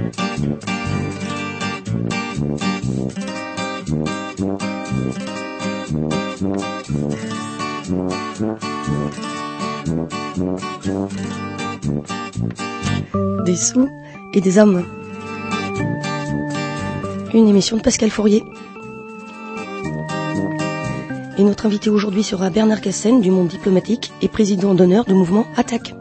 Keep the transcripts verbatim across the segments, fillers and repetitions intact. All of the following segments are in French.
Des sous et des hommes. Une émission de Pascal Fourier. Et notre invité aujourd'hui sera Bernard Cassen du Monde diplomatique et président d'honneur du mouvement Attaque.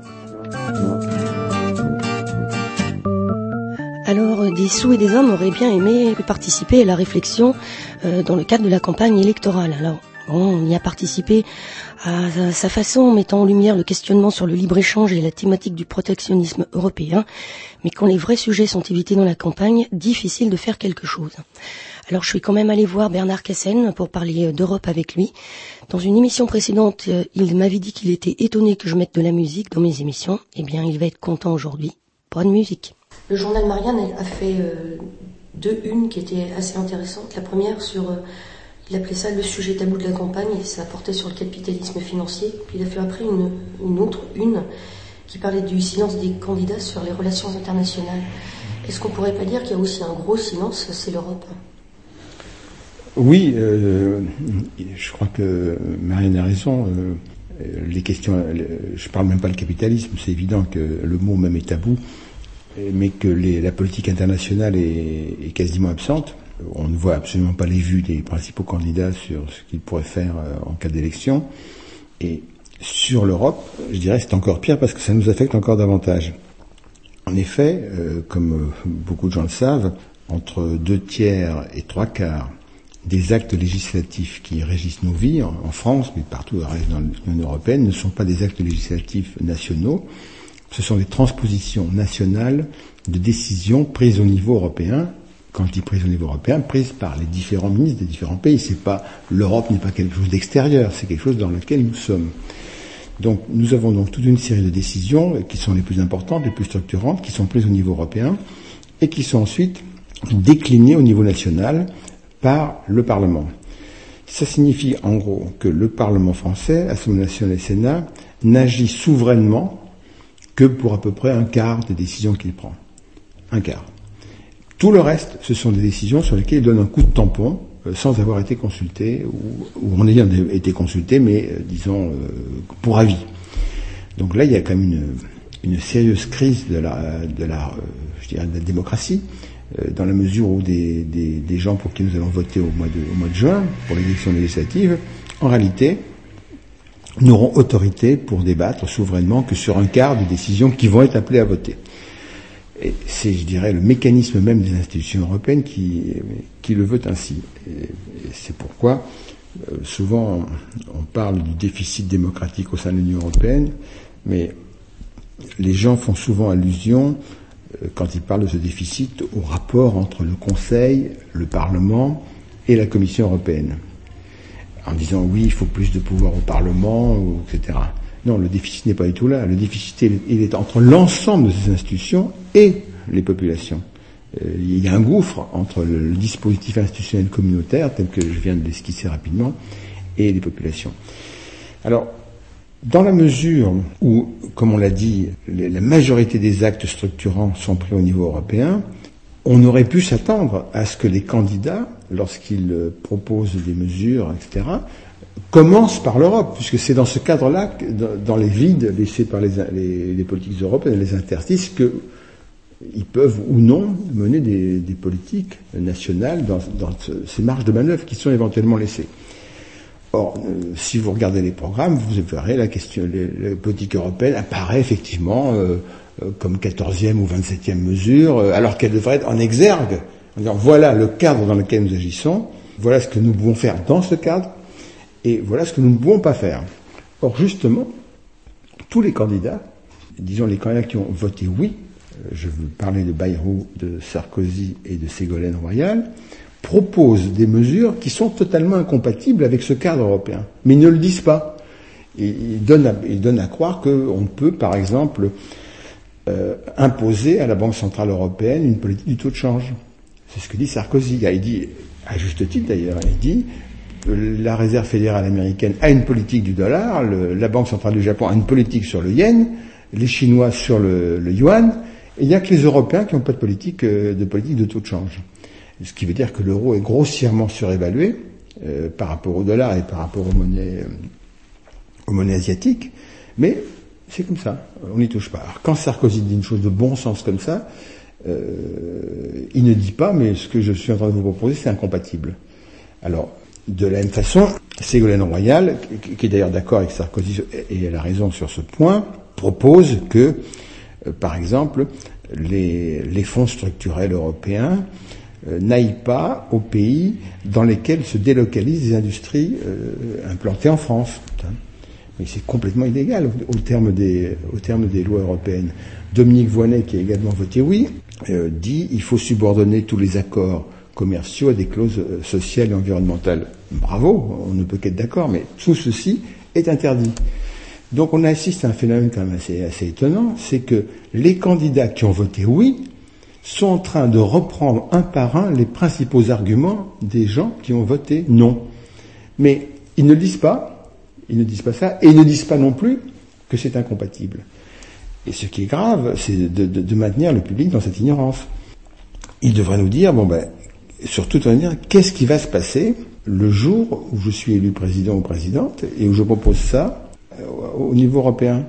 Alors, des sous et des hommes auraient bien aimé participer à la réflexion euh, dans le cadre de la campagne électorale. Alors, bon, on y a participé à sa façon, mettant en lumière le questionnement sur le libre-échange et la thématique du protectionnisme européen. Mais quand les vrais sujets sont évités dans la campagne, difficile de faire quelque chose. Alors je suis quand même allée voir Bernard Cassen pour parler d'Europe avec lui. Dans une émission précédente, il m'avait dit qu'il était étonné que je mette de la musique dans mes émissions. Eh bien, il va être content aujourd'hui. Pas de musique. Le journal Marianne a fait euh, deux unes qui étaient assez intéressantes. La première sur... Euh, Il appelait ça le sujet tabou de la campagne et ça portait sur le capitalisme financier. Puis il a fait après une, une autre, une, qui parlait du silence des candidats sur les relations internationales. Est-ce qu'on pourrait pas dire qu'il y a aussi un gros silence, c'est l'Europe ? Oui, euh, je crois que Marianne a raison. Euh, les questions, je parle même pas le capitalisme, c'est évident que le mot même est tabou, mais que les, la politique internationale est, est quasiment absente. On ne voit absolument pas les vues des principaux candidats sur ce qu'ils pourraient faire en cas d'élection. Et sur l'Europe, je dirais c'est encore pire parce que ça nous affecte encore davantage. En effet, euh, comme beaucoup de gens le savent, entre deux tiers et trois quarts des actes législatifs qui régissent nos vies, en, en France, mais partout dans l'Union européenne, ne sont pas des actes législatifs nationaux. Ce sont des transpositions nationales de décisions prises au niveau européen. Quand je dis prise au niveau européen, prise par les différents ministres des différents pays. C'est pas, l'Europe n'est pas quelque chose d'extérieur, c'est quelque chose dans lequel nous sommes. Donc, nous avons donc toute une série de décisions qui sont les plus importantes, les plus structurantes, qui sont prises au niveau européen et qui sont ensuite déclinées au niveau national par le Parlement. Ça signifie, en gros, que le Parlement français, Assemblée nationale et Sénat, n'agit souverainement que pour à peu près un quart des décisions qu'il prend. Un quart. Tout le reste, ce sont des décisions sur lesquelles il donne un coup de tampon euh, sans avoir été consulté, ou, ou en ayant été consulté, mais euh, disons euh, pour avis. Donc là, il y a quand même une, une sérieuse crise de la, de la, euh, je dirais, de la démocratie, euh, dans la mesure où des, des, des gens pour qui nous allons voter au mois de, au mois de juin pour l'élection législative, en réalité, n'auront autorité pour débattre souverainement que sur un quart des décisions qui vont être appelées à voter. Et c'est, je dirais, le mécanisme même des institutions européennes qui, qui le veut ainsi. Et c'est pourquoi, euh, souvent, on, on parle du déficit démocratique au sein de l'Union européenne, mais les gens font souvent allusion, euh, quand ils parlent de ce déficit, au rapport entre le Conseil, le Parlement et la Commission européenne. En disant, oui, il faut plus de pouvoir au Parlement, ou, et cetera. Non, le déficit n'est pas du tout là. Le déficit, il est entre l'ensemble de ces institutions et les populations. Euh, il y a un gouffre entre le, le dispositif institutionnel communautaire, tel que je viens de l'esquisser rapidement, et les populations. Alors, dans la mesure où, comme on l'a dit, les, la majorité des actes structurants sont pris au niveau européen, on aurait pu s'attendre à ce que les candidats, lorsqu'ils proposent des mesures, et cetera, commence par l'Europe, puisque c'est dans ce cadre-là, que, dans les vides laissés par les, les, les politiques européennes, les interstices, qu'ils peuvent ou non mener des, des politiques nationales dans, dans ce, ces marges de manœuvre qui sont éventuellement laissées. Or, euh, si vous regardez les programmes, vous verrez la question, les, les politiques européennes apparaît effectivement euh, euh, comme quatorzième ou vingt-septième mesure, euh, alors qu'elle devrait être en exergue, en disant voilà le cadre dans lequel nous agissons, voilà ce que nous pouvons faire dans ce cadre, et voilà ce que nous ne pouvons pas faire. Or, justement, tous les candidats, disons les candidats qui ont voté oui, je veux parler de Bayrou, de Sarkozy et de Ségolène Royal, proposent des mesures qui sont totalement incompatibles avec ce cadre européen. Mais ils ne le disent pas. Ils donnent à, ils donnent à croire qu'on peut, par exemple, euh, imposer à la Banque Centrale Européenne une politique du taux de change. C'est ce que dit Sarkozy. Il dit, à juste titre d'ailleurs, il dit la Réserve fédérale américaine a une politique du dollar, le, la Banque centrale du Japon a une politique sur le yen, les Chinois sur le, le yuan, Et il n'y a que les Européens qui n'ont pas de politique, euh, de politique de taux de change. Ce qui veut dire que l'euro est grossièrement surévalué euh, par rapport au dollar et par rapport aux monnaies, euh, aux monnaies asiatiques. Mais c'est comme ça, on n'y touche pas. Alors quand Sarkozy dit une chose de bon sens comme ça, euh, il ne dit pas, mais ce que je suis en train de vous proposer, c'est incompatible. Alors, de la même façon, Ségolène Royal, qui est d'ailleurs d'accord avec Sarkozy, et elle a raison sur ce point, propose que, euh, par exemple, les, les fonds structurels européens euh, n'aillent pas aux pays dans lesquels se délocalisent les industries euh, implantées en France. Mais c'est complètement illégal au, au, terme des, au terme des lois européennes. Dominique Voynet, qui a également voté oui, euh, dit il faut subordonner tous les accords commerciaux à des clauses euh, sociales et environnementales. Bravo, on ne peut qu'être d'accord, mais tout ceci est interdit. Donc on assiste à un phénomène quand même assez, assez étonnant, c'est que les candidats qui ont voté oui sont en train de reprendre un par un les principaux arguments des gens qui ont voté non. Mais ils ne le disent pas. Ils ne disent pas ça, et ils ne disent pas non plus que c'est incompatible. Et ce qui est grave, c'est de, de, de maintenir le public dans cette ignorance. Ils devraient nous dire, bon ben, surtout de nous dire, qu'est-ce qui va se passer le jour où je suis élu président ou présidente, et où je propose ça euh, au niveau européen.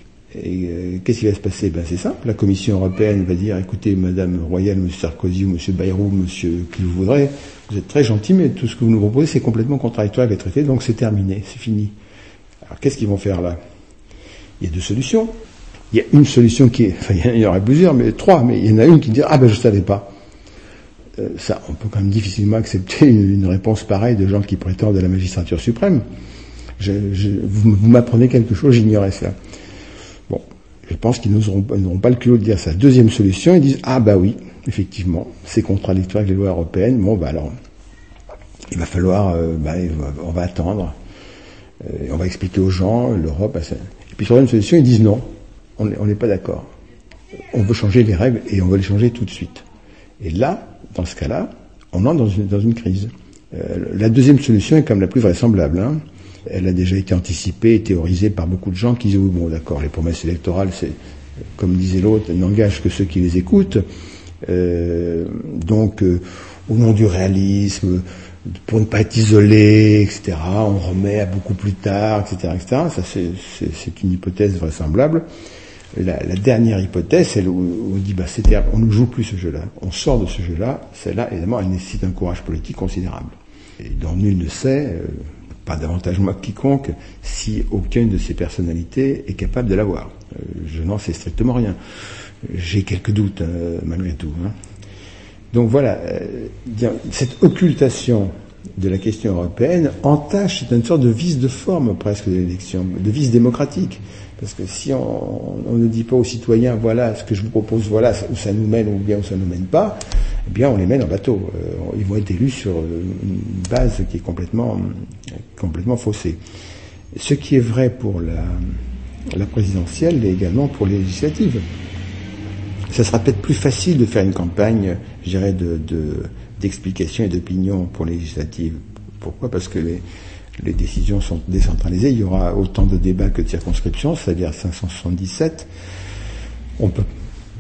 Et euh, qu'est-ce qui va se passer? Ben c'est simple, la Commission européenne va dire, écoutez, Madame Royal, Monsieur Sarkozy ou Monsieur Bayrou, Monsieur qui vous voudrez, vous êtes très gentil, mais tout ce que vous nous proposez, c'est complètement contradictoire avec les traités, donc c'est terminé, c'est fini. Alors qu'est-ce qu'ils vont faire là? Il y a deux solutions. Il y a une solution qui est, enfin il y en aurait plusieurs, mais trois, mais il y en a une qui dit ah ben je savais pas. Euh, ça, on peut quand même difficilement accepter une, une réponse pareille de gens qui prétendent à la magistrature suprême. Je, je, vous, vous m'apprenez quelque chose, j'ignorais ça. Bon, je pense qu'ils n'auront, n'auront pas le culot de dire ça. Deuxième solution, ils disent ah bah oui, effectivement, c'est contradictoire avec les lois européennes. Bon bah alors, il va falloir, euh, bah, on va attendre. Et on va expliquer aux gens, l'Europe... Et puis troisième solution, ils disent non, on n'est pas d'accord. On veut changer les règles et on veut les changer tout de suite. Et là, dans ce cas-là, on entre dans une, dans une crise. Euh, la deuxième solution est comme la plus vraisemblable. Hein. Elle a déjà été anticipée et théorisée par beaucoup de gens qui disent oui, bon d'accord, les promesses électorales, c'est, comme disait l'autre, n'engagent que ceux qui les écoutent. Euh, donc, euh, au nom du réalisme... pour ne pas être isolé, et cetera, on remet à beaucoup plus tard, et cetera, et cetera. Ça, c'est, c'est, c'est une hypothèse vraisemblable. La, la dernière hypothèse, c'est où on dit, bah, c'est, on ne joue plus ce jeu-là. On sort de ce jeu-là. Celle-là, évidemment, elle nécessite un courage politique considérable. Et dont nul ne sait, euh, pas davantage moi que quiconque, si aucune de ces personnalités est capable de l'avoir. Euh, je n'en sais strictement rien. J'ai quelques doutes, euh, malgré tout, hein. Donc voilà, euh, cette occultation de la question européenne entache, c'est une sorte de vice de forme presque de l'élection, de vice démocratique. Parce que si on, on ne dit pas aux citoyens, voilà ce que je vous propose, voilà où ça nous mène ou bien où ça ne nous mène pas, eh bien on les mène en bateau. Euh, ils vont être élus sur une base qui est complètement, complètement faussée. Ce qui est vrai pour la, la présidentielle l'est également pour les législatives. Ça sera peut-être plus facile de faire une campagne, je dirais, de, de, d'explication et d'opinion pour les législatives. Pourquoi? Parce que les, les décisions sont décentralisées. Il y aura autant de débats que de circonscriptions, c'est-à-dire cinq cent soixante-dix-sept. On peut,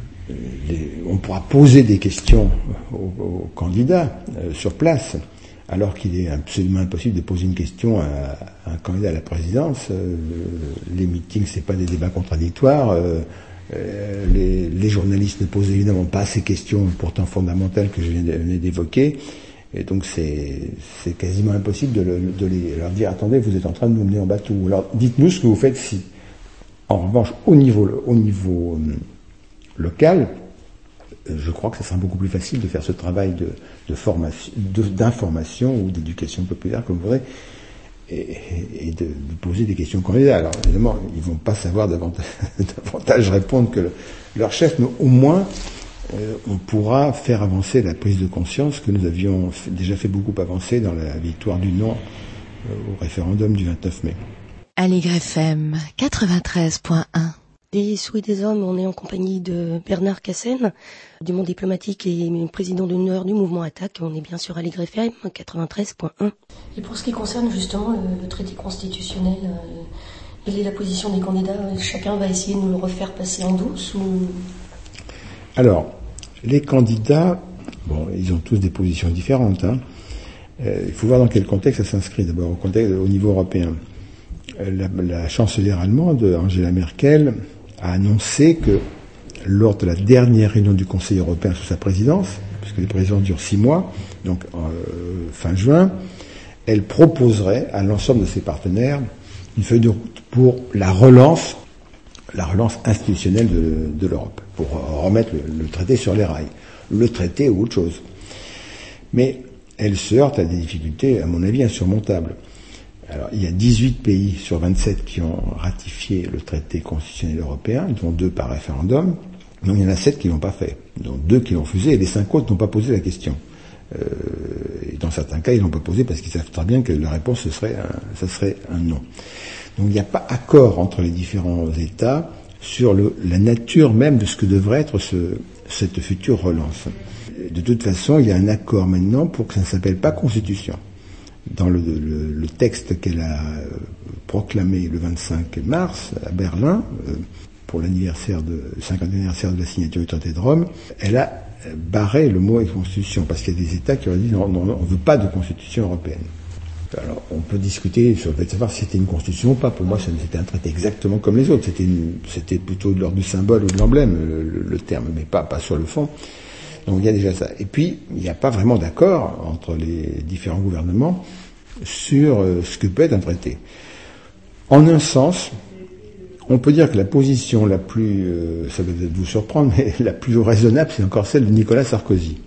les, on pourra poser des questions aux, aux candidats euh, sur place, alors qu'il est absolument impossible de poser une question à, à un candidat à la présidence. Euh, les meetings, c'est pas des débats contradictoires. Euh, Euh, les, les journalistes ne posent évidemment pas ces questions pourtant fondamentales que je viens d'évoquer, et donc c'est, c'est quasiment impossible de, le, de les, leur dire attendez, vous êtes en train de nous mener en bateau. Alors dites-nous ce que vous faites si. En revanche, au niveau, au niveau euh, local, euh, je crois que ça sera beaucoup plus facile de faire ce travail de, de formation, de, d'information ou d'éducation populaire, comme vous voudrez, et, et de, de poser des questions aux candidats. Alors évidemment, ils vont pas savoir davantage, davantage répondre que le, leur chef, mais au moins euh, on pourra faire avancer la prise de conscience que nous avions fait, déjà fait beaucoup avancer dans la victoire du non euh, au référendum du vingt-neuf mai. Aligre F M quatre-vingt-treize point un. Des Sous et des Hommes, on est en compagnie de Bernard Cassen, du Monde diplomatique et président d'honneur du mouvement Attaque. On est bien sur Aligre F M quatre-vingt-treize point un. Et pour ce qui concerne justement le, le traité constitutionnel, euh, quelle est la position des candidats? Chacun va essayer de nous le refaire passer en douce ou... Alors, les candidats, bon, ils ont tous des positions différentes. Hein. Euh, il faut voir dans quel contexte ça s'inscrit. D'abord, au, contexte, au niveau européen. Euh, la, la chancelière allemande, Angela Merkel, a annoncé que lors de la dernière réunion du Conseil européen sous sa présidence, puisque les présidences durent six mois, donc euh, fin juin, elle proposerait à l'ensemble de ses partenaires une feuille de route pour la relance, la relance institutionnelle de, de l'Europe, pour remettre le, le traité sur les rails. Le traité ou autre chose. Mais elle se heurte à des difficultés, à mon avis, insurmontables. Alors, il y a dix-huit pays sur vingt-sept qui ont ratifié le traité constitutionnel européen, dont deux par référendum. Donc, il y en a sept qui l'ont pas fait, dont deux qui l'ont refusé, et les cinq autres n'ont pas posé la question. Euh, et dans certains cas, ils l'ont pas posé parce qu'ils savent très bien que la réponse, ce serait un, ce serait un non. Donc, il n'y a pas accord entre les différents États sur le, la nature même de ce que devrait être ce, cette future relance. De toute façon, il y a un accord maintenant pour que ça ne s'appelle pas Constitution. Dans le, le, le texte qu'elle a proclamé le vingt-cinq mars à Berlin, euh, pour l'anniversaire de, le cinquantième anniversaire de la signature du traité de Rome, elle a barré le mot Constitution, parce qu'il y a des États qui auraient dit non, non, non, on ne veut pas de Constitution européenne. Alors, on peut discuter sur le fait de savoir si c'était une constitution ou pas. Pour moi, c'était un traité exactement comme les autres. C'était, une, c'était plutôt de l'ordre du symbole ou de l'emblème, le, le, le terme, mais pas, pas sur le fond. Donc, il y a déjà ça. Et puis, il n'y a pas vraiment d'accord entre les différents gouvernements sur euh, ce que peut être un traité. En un sens, on peut dire que la position la plus, euh, ça va peut-être vous surprendre, mais la plus raisonnable, c'est encore celle de Nicolas Sarkozy.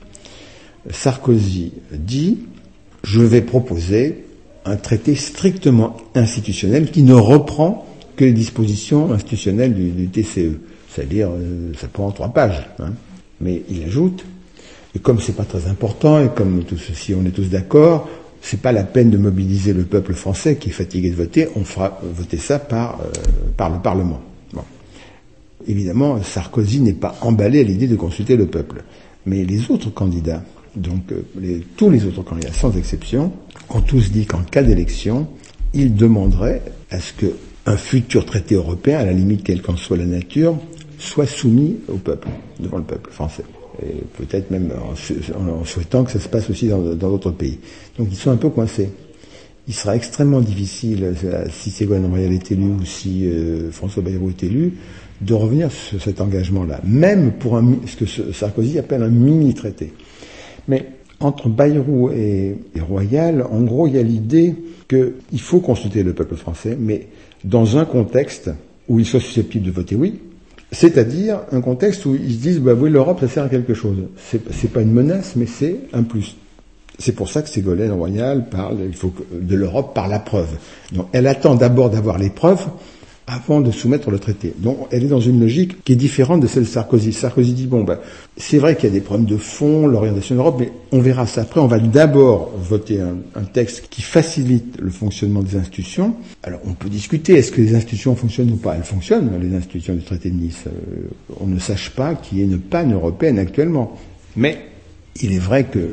Sarkozy dit, je vais proposer un traité strictement institutionnel qui ne reprend que les dispositions institutionnelles du, du T C E. C'est-à-dire, euh, ça prend trois pages. Hein. Mais il ajoute, et comme c'est pas très important, et comme tout ceci, on est tous d'accord, c'est pas la peine de mobiliser le peuple français qui est fatigué de voter, on fera voter ça par, euh, par le Parlement. Bon. Évidemment, Sarkozy n'est pas emballé à l'idée de consulter le peuple. Mais les autres candidats, donc euh, les, tous les autres candidats, sans exception, ont tous dit qu'en cas d'élection, ils demanderaient à ce qu'un futur traité européen, à la limite quelle qu'en soit la nature, soit soumis au peuple, devant le peuple français. Et peut-être même en, en souhaitant que ça se passe aussi dans, dans d'autres pays. Donc ils sont un peu coincés. Il sera extrêmement difficile, si Ségolène Royal est élu ou si euh, François Bayrou est élu, de revenir sur cet engagement-là, même pour un, ce que Sarkozy appelle un mini-traité. Mais entre Bayrou et, et Royal, en gros, il y a l'idée qu'il faut consulter le peuple français, mais dans un contexte où il soit susceptible de voter oui, c'est-à-dire un contexte où ils se disent bah oui, l'Europe ça sert à quelque chose. C'est, c'est pas une menace, mais c'est un plus. C'est pour ça que Ségolène Royal parle il faut que, de l'Europe par la preuve. Donc elle attend d'abord d'avoir les preuves avant de soumettre le traité. Donc elle est dans une logique qui est différente de celle de Sarkozy. Sarkozy dit bon ben c'est vrai qu'il y a des problèmes de fond, l'orientation de l'Europe, mais on verra ça après. On va d'abord voter un, un texte qui facilite le fonctionnement des institutions. Alors on peut discuter, est-ce que les institutions fonctionnent ou pas? Elles fonctionnent, les institutions du traité de Nice. Euh, on ne sache pas qu'il y ait une panne européenne actuellement. Mais il est vrai que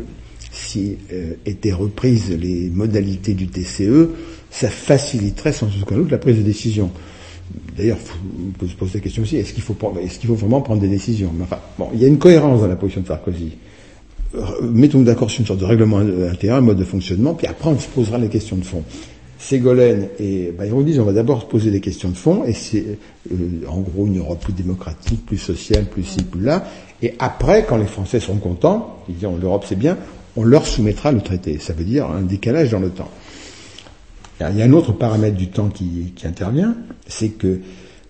si euh, étaient reprises les modalités du T C E, ça faciliterait sans aucun doute la prise de décision. D'ailleurs, on peut se poser la question aussi, est-ce qu'il faut prendre, est-ce qu'il faut vraiment prendre des décisions? Mais enfin, bon, il y a une cohérence dans la position de Sarkozy. Mettons-nous d'accord sur une sorte de règlement intérieur, un mode de fonctionnement, puis après on se posera les questions de fond. Ségolène et Bayrou disent on va d'abord se poser des questions de fond, et c'est euh, en gros une Europe plus démocratique, plus sociale, plus ci, plus là, et après, quand les Français seront contents, ils diront l'Europe c'est bien, on leur soumettra le traité. Ça veut dire un décalage dans le temps. Il y a un autre paramètre du temps qui, qui intervient, c'est que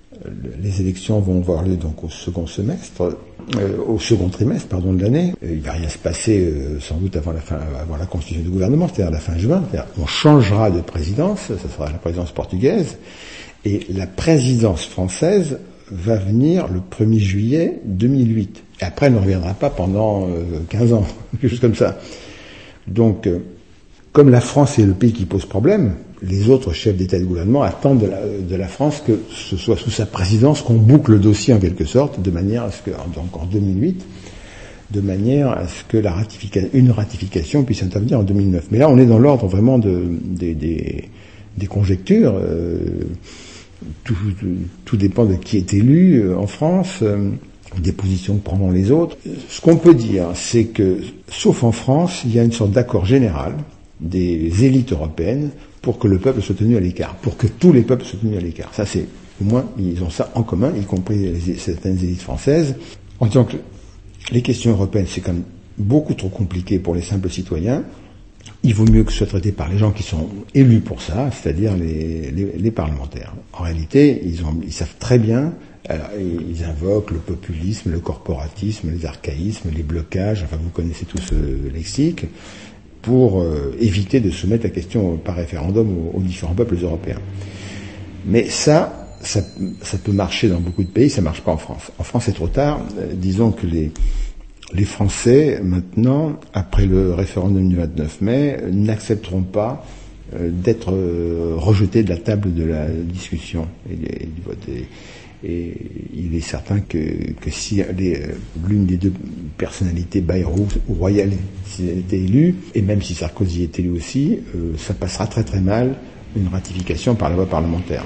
les élections vont avoir lieu donc au second semestre, euh, au second trimestre, pardon, de l'année. Il va rien se passer euh, sans doute avant la fin, avant la constitution du gouvernement, c'est-à-dire la fin juin. C'est-à-dire on changera de présidence, ça sera la présidence portugaise, et la présidence française va venir le premier juillet deux mille huit. Et après, elle ne reviendra pas pendant euh, quinze ans, quelque chose comme ça. Donc, euh, comme la France est le pays qui pose problème, les autres chefs d'État et de gouvernement attendent de la, de la France que ce soit sous sa présidence qu'on boucle le dossier en quelque sorte, de manière à ce que, donc en deux mille huit, de manière à ce que la ratification, une ratification puisse intervenir en deux mille neuf. Mais là, on est dans l'ordre vraiment de, des, des, des conjectures. Euh, tout, tout, tout dépend de qui est élu euh, en France. Euh, des positions que prendront les autres. Ce qu'on peut dire, c'est que, sauf en France, il y a une sorte d'accord général des élites européennes pour que le peuple soit tenu à l'écart, pour que tous les peuples soient tenus à l'écart. Ça, c'est, au moins, ils ont ça en commun, y compris les, certaines élites françaises. En disant que les questions européennes, c'est quand même beaucoup trop compliqué pour les simples citoyens. Il vaut mieux que ce soit traité par les gens qui sont élus pour ça, c'est-à-dire les, les, les parlementaires. En réalité, ils, ont, ils savent très bien, alors, ils invoquent le populisme, le corporatisme, les archaïsmes, les blocages, enfin vous connaissez tout ce lexique, pour euh, éviter de soumettre la question par référendum aux, aux différents peuples européens. Mais ça, ça, ça peut marcher dans beaucoup de pays, ça marche pas en France. En France, c'est trop tard. Euh, disons que les, les Français, maintenant, après le référendum du vingt-neuf mai, n'accepteront pas euh, d'être euh, rejetés de la table de la discussion et, et du vote. Et, et il est certain que, que si les, l'une des deux personnalités, Bayrou ou Royal, s'il était élu, et même si Sarkozy est élu aussi, euh, ça passera très très mal une ratification par la voie parlementaire.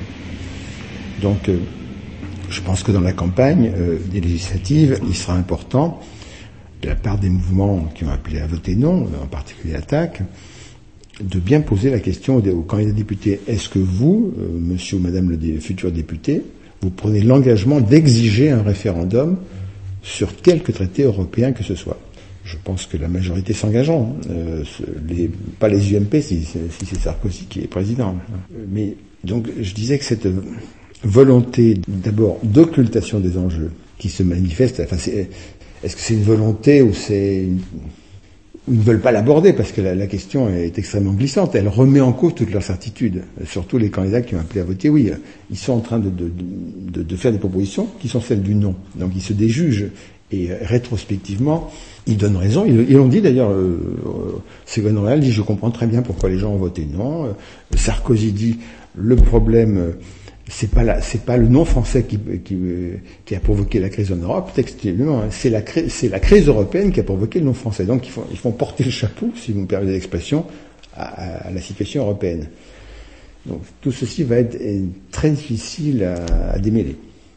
Donc, euh, je pense que dans la campagne euh, des législatives, il sera important, de la part des mouvements qui ont appelé à voter non, en particulier l'Attaque, de bien poser la question aux candidats députés. Est-ce que vous, euh, monsieur ou madame le dé- futur député, vous prenez l'engagement d'exiger un référendum sur quelque traité européen que ce soit? Je pense que la majorité s'engageront. Euh, les, pas les U M P si, si c'est Sarkozy qui est président. Mais donc je disais que cette volonté d'abord d'occultation des enjeux qui se manifeste, enfin c'est, est-ce que c'est une volonté ou c'est une, ils ne veulent pas l'aborder parce que la, la question est extrêmement glissante. Elle remet en cause toutes leurs certitudes. Surtout les candidats qui ont appelé à voter oui. Ils sont en train de, de, de, de faire des propositions qui sont celles du non. Donc ils se déjugent et rétrospectivement, ils donnent raison. Ils, ils l'ont dit d'ailleurs, euh, Ségolène Royal dit je comprends très bien pourquoi les gens ont voté non. Euh, Sarkozy dit le problème... Euh, c'est pas la, c'est pas le non français qui, qui, qui a provoqué la crise en Europe, textuellement, c'est la crise, c'est la crise européenne qui a provoqué le non français. Donc ils font, ils font porter le chapeau, si vous me permettez l'expression, à, à la situation européenne. Donc tout ceci va être très difficile à, à démêler.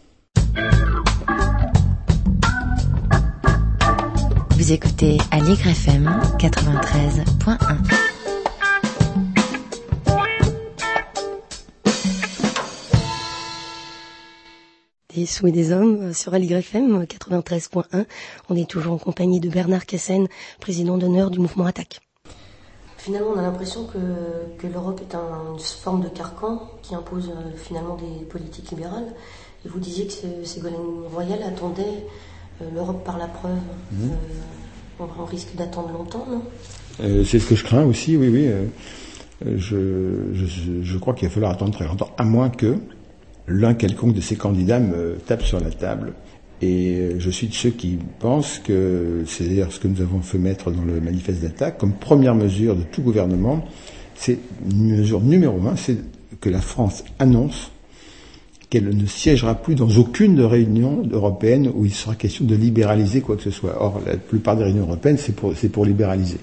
Vous écoutez Aligre F M quatre-vingt-treize point un. Des sous et des hommes sur Aligre F M quatre-vingt-treize point un. On est toujours en compagnie de Bernard Cassen, président d'honneur du mouvement Attaque. Finalement, on a l'impression que, que l'Europe est un, une forme de carcan qui impose euh, finalement des politiques libérales. Et vous disiez que Ségolène Royal attendait euh, l'Europe par la preuve. Mmh. Euh, on, on risque d'attendre longtemps, non ? euh, C'est ce que je crains aussi, oui, oui. Euh, je, je, je crois qu'il va falloir attendre très longtemps, à moins que l'un quelconque de ces candidats me tape sur la table. Et je suis de ceux qui pensent que, c'est d'ailleurs ce que nous avons fait mettre dans le manifeste d'Attaque, comme première mesure de tout gouvernement, c'est une mesure numéro un, c'est que la France annonce qu'elle ne siégera plus dans aucune réunion européenne où il sera question de libéraliser quoi que ce soit. Or, la plupart des réunions européennes, c'est pour, c'est pour libéraliser.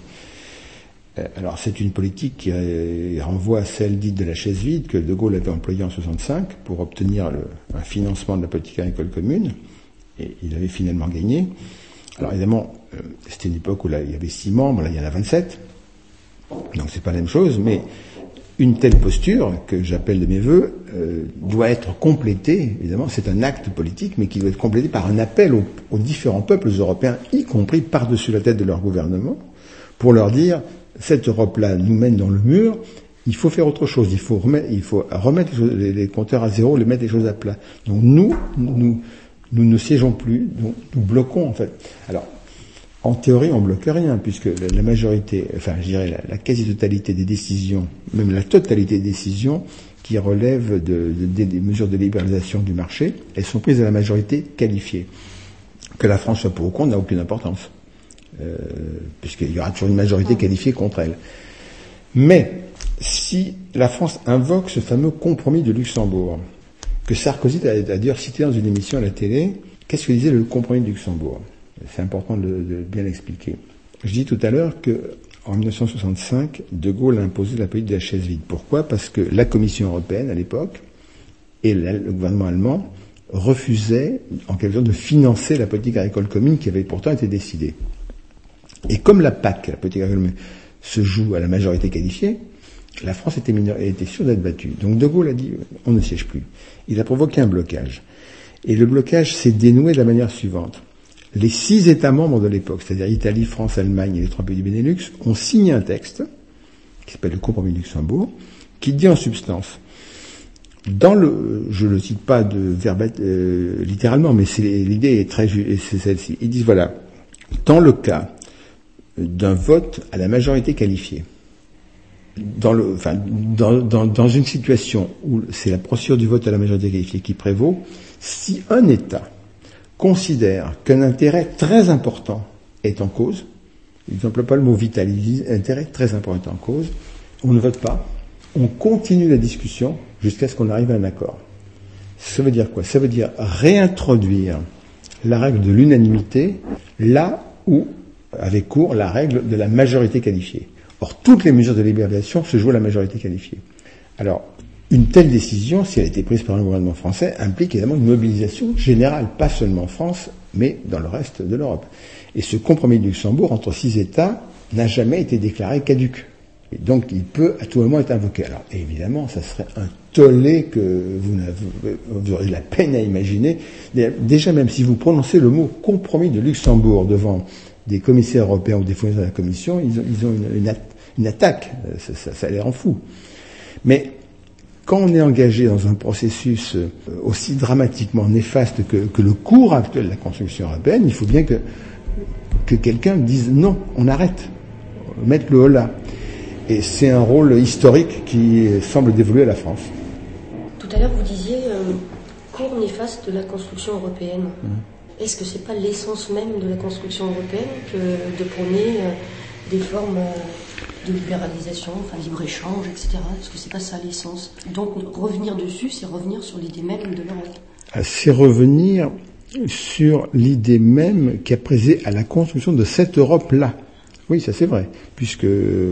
Alors c'est une politique qui renvoie à celle dite de la chaise vide que De Gaulle avait employée en soixante-cinq pour obtenir le, un financement de la politique agricole commune, et il avait finalement gagné. Alors évidemment, euh, c'était une époque où là, il y avait six membres, là il y en a vingt-sept, donc c'est pas la même chose, mais une telle posture, que j'appelle de mes vœux, euh, doit être complétée, évidemment, c'est un acte politique, mais qui doit être complété par un appel aux, aux différents peuples européens, y compris par-dessus la tête de leur gouvernement, pour leur dire cette Europe-là nous mène dans le mur, il faut faire autre chose, il faut remettre, il faut remettre les, les compteurs à zéro, les mettre les choses à plat. Donc nous, nous, nous ne siégeons plus, nous, nous bloquons en fait. Alors, en théorie, on bloque rien, puisque la, la majorité, enfin je dirais la, la quasi-totalité des décisions, même la totalité des décisions qui relèvent de, de, de, des mesures de libéralisation du marché, elles sont prises à la majorité qualifiée. Que la France soit pour ou contre n'a aucune importance. Euh, puisqu'il y aura toujours une majorité qualifiée contre elle. Mais si la France invoque ce fameux compromis de Luxembourg, que Sarkozy a, a d'ailleurs cité dans une émission à la télé, qu'est-ce que disait le compromis de Luxembourg ? C'est important de, de bien l'expliquer. Je dis tout à l'heure que en dix-neuf cent soixante-cinq, De Gaulle a imposé la politique de la chaise vide. Pourquoi ? Parce que la Commission européenne à l'époque et la, le gouvernement allemand refusait en quelque sorte de financer la politique agricole commune qui avait pourtant été décidée. Et comme la P A C, la politique agricole commune, se joue à la majorité qualifiée, la France était, mineur, était sûre d'être battue. Donc De Gaulle a dit on ne siège plus. Il a provoqué un blocage. Et le blocage s'est dénoué de la manière suivante. Les six États membres de l'époque, c'est-à-dire Italie, France, Allemagne et les trois pays du Benelux, ont signé un texte qui s'appelle le compromis de Luxembourg, qui dit en substance, dans le, je le cite pas de verba, euh, littéralement, mais c'est, l'idée est très, c'est celle-ci. Ils disent voilà, dans le cas d'un vote à la majorité qualifiée, dans le, enfin, dans, dans, dans une situation où c'est la procédure du vote à la majorité qualifiée qui prévaut, si un État considère qu'un intérêt très important est en cause, ils n'emploient pas le mot vital, ils disent intérêt très important est en cause, on ne vote pas, on continue la discussion jusqu'à ce qu'on arrive à un accord. Ça veut dire quoi? Ça veut dire réintroduire la règle de l'unanimité là où avait cours la règle de la majorité qualifiée. Or, toutes les mesures de libéralisation se jouent à la majorité qualifiée. Alors, une telle décision, si elle a été prise par un gouvernement français, implique évidemment une mobilisation générale, pas seulement en France, mais dans le reste de l'Europe. Et ce compromis de Luxembourg entre six États n'a jamais été déclaré caduc. Et donc, il peut à tout moment être invoqué. Alors, évidemment, ça serait un tollé que vous, vous aurez de la peine à imaginer. Déjà, même si vous prononcez le mot compromis de Luxembourg devant des commissaires européens ou des fonctionnaires de la Commission, ils ont, ils ont une, une, une attaque. Ça, ça, ça les rend fous. Mais quand on est engagé dans un processus aussi dramatiquement néfaste que, que le cours actuel de la construction européenne, il faut bien que, que quelqu'un dise non, on arrête, mettre le holà. Et c'est un rôle historique qui semble dévolu à la France. Tout à l'heure, vous disiez euh, cours néfaste de la construction européenne. Mmh. Est-ce que c'est pas l'essence même de la construction européenne que de prôner euh, des formes euh, de libéralisation, enfin libre-échange, et cetera. Est-ce que c'est pas ça l'essence? Donc revenir dessus, c'est revenir sur l'idée même de l'Europe. C'est revenir sur l'idée même qui a présidé à la construction de cette Europe-là. Oui, ça c'est vrai, puisque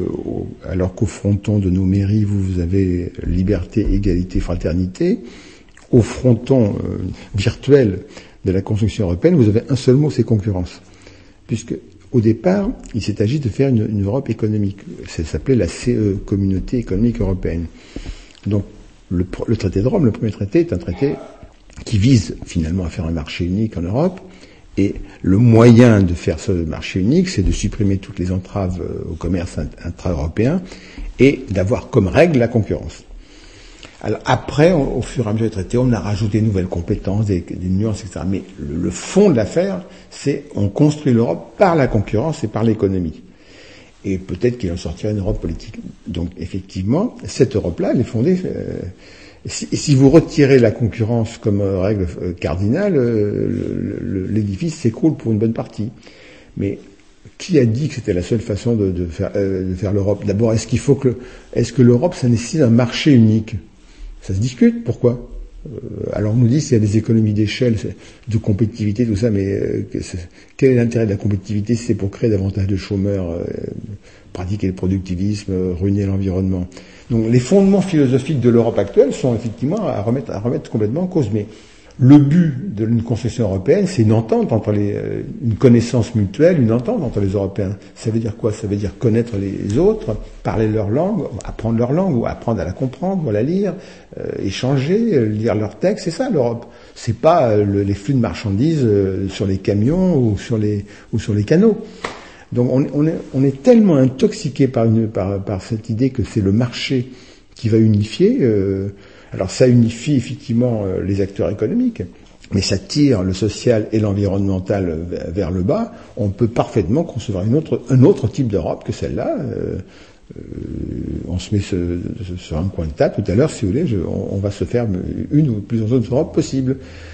alors qu'au fronton de nos mairies, vous, vous avez liberté, égalité, fraternité, au fronton euh, virtuel de la construction européenne, vous avez un seul mot, c'est concurrence. Puisque au départ, il s'est agi de faire une, une Europe économique. Ça s'appelait la C E, Communauté économique européenne. Donc, le, le traité de Rome, le premier traité, est un traité qui vise finalement à faire un marché unique en Europe. Et le moyen de faire ce marché unique, c'est de supprimer toutes les entraves au commerce intra-européen et d'avoir comme règle la concurrence. Alors après, on, au fur et à mesure des traités, on a rajouté de nouvelles compétences, des, des nuances, et cetera. Mais le, le fond de l'affaire, c'est on construit l'Europe par la concurrence et par l'économie. Et peut-être qu'il en sortira une Europe politique. Donc effectivement, cette Europe-là, elle est fondée... Euh, si, si vous retirez la concurrence comme euh, règle euh, cardinale, euh, le, le, l'édifice s'écroule pour une bonne partie. Mais qui a dit que c'était la seule façon de, de, faire, euh, de faire l'Europe? D'abord, est-ce qu'il faut que... Est-ce que l'Europe, ça nécessite un marché unique? Ça se discute. Pourquoi? euh, Alors on nous dit qu'il y a des économies d'échelle, de compétitivité, tout ça, mais euh, quel est l'intérêt de la compétitivité si c'est pour créer davantage de chômeurs, euh, pratiquer le productivisme, euh, ruiner l'environnement? Donc les fondements philosophiques de l'Europe actuelle sont effectivement à remettre, à remettre complètement en cause. Mais le but de une construction européenne, c'est une entente entre les, euh, une connaissance mutuelle, une entente entre les Européens. Ça veut dire quoi? Ça veut dire connaître les autres, parler leur langue, apprendre leur langue, ou apprendre à la comprendre, ou à la lire, euh, échanger, euh, lire leurs textes. C'est ça l'Europe. C'est pas euh, le, les flux de marchandises euh, sur les camions ou sur les ou sur les canaux. Donc on, on, est, on est tellement intoxiqué par, une, par, par cette idée que c'est le marché qui va unifier. Euh, alors ça unifie effectivement euh, les acteurs économiques, mais ça tire le social et l'environnemental vers le bas. On peut parfaitement concevoir une autre, un autre type d'Europe que celle-là. Euh, euh, on se met ce, ce, sur un coin de table tout à l'heure, si vous voulez, je, on, on va se faire une ou plusieurs autres Europes possibles.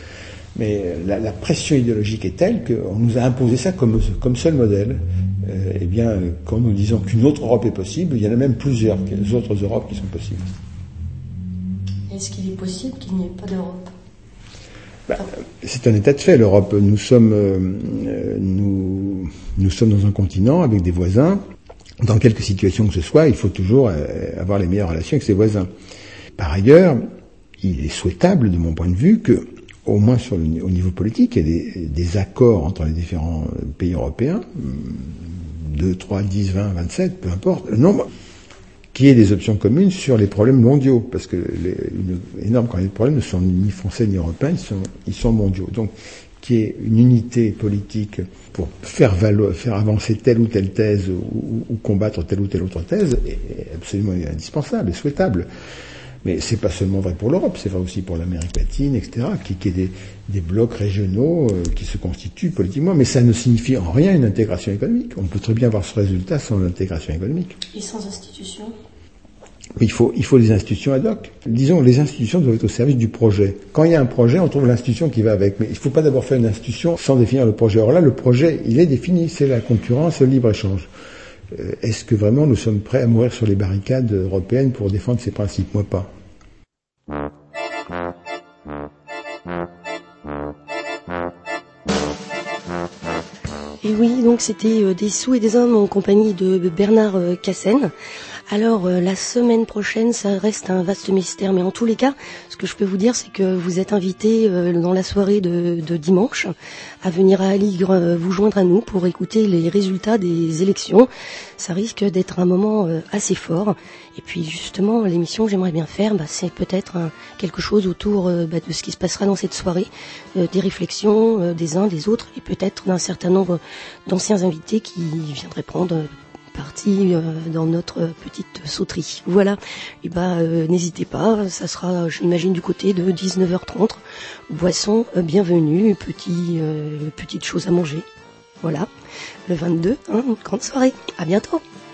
Mais la, la pression idéologique est telle qu'on nous a imposé ça comme, comme seul modèle. Euh, eh bien, quand nous disons qu'une autre Europe est possible, il y en a même plusieurs, qu'il y a des autres Europes qui sont possibles. Est-ce qu'il est possible qu'il n'y ait pas d'Europe? Ben, c'est un état de fait, l'Europe. Nous sommes, euh, nous, nous sommes dans un continent avec des voisins. Dans quelque situation que ce soit, il faut toujours euh, avoir les meilleures relations avec ses voisins. Par ailleurs, il est souhaitable, de mon point de vue, que au moins sur le, au niveau politique, il y a des, des accords entre les différents pays européens, deux, trois, dix, vingt, vingt-sept, peu importe, le nombre, qu'il y ait des options communes sur les problèmes mondiaux, parce que les, une énorme quantité de problèmes ne sont ni français ni européens, ils sont, ils sont mondiaux. Donc, qu'il y ait une unité politique pour faire valoir, faire avancer telle ou telle thèse ou, ou combattre telle ou telle autre thèse est absolument indispensable et souhaitable. Mais c'est pas seulement vrai pour l'Europe, c'est vrai aussi pour l'Amérique latine, et cetera, qui, qui est des, des blocs régionaux euh, qui se constituent politiquement, mais ça ne signifie en rien une intégration économique. On peut très bien avoir ce résultat sans l'intégration économique. Et sans institutions ? Il faut, il faut des institutions ad hoc. Disons, les institutions doivent être au service du projet. Quand il y a un projet, on trouve l'institution qui va avec. Mais il ne faut pas d'abord faire une institution sans définir le projet. Or là, le projet, il est défini. C'est la concurrence et le libre-échange. Euh, est-ce que vraiment nous sommes prêts à mourir sur les barricades européennes pour défendre ces principes ? Moi, pas. Et oui, donc c'était Des sous et des hommes en compagnie de Bernard Cassen. Alors, euh, la semaine prochaine, ça reste un vaste mystère, mais en tous les cas, ce que je peux vous dire, c'est que vous êtes invités euh, dans la soirée de, de dimanche à venir à Aligre euh, vous joindre à nous pour écouter les résultats des élections. Ça risque d'être un moment euh, assez fort. Et puis, justement, l'émission que j'aimerais bien faire, bah, c'est peut-être un, quelque chose autour euh, bah, de ce qui se passera dans cette soirée, euh, des réflexions euh, des uns, des autres, et peut-être d'un certain nombre d'anciens invités qui viendraient prendre... Euh, partie euh, dans notre petite sauterie. Voilà. Et ben euh, n'hésitez pas, ça sera, j'imagine, du côté de dix-neuf heures trente. Boisson, euh, bienvenue, petit, euh, petite chose à manger. Voilà. Le vingt-deux, hein, grande soirée. À bientôt.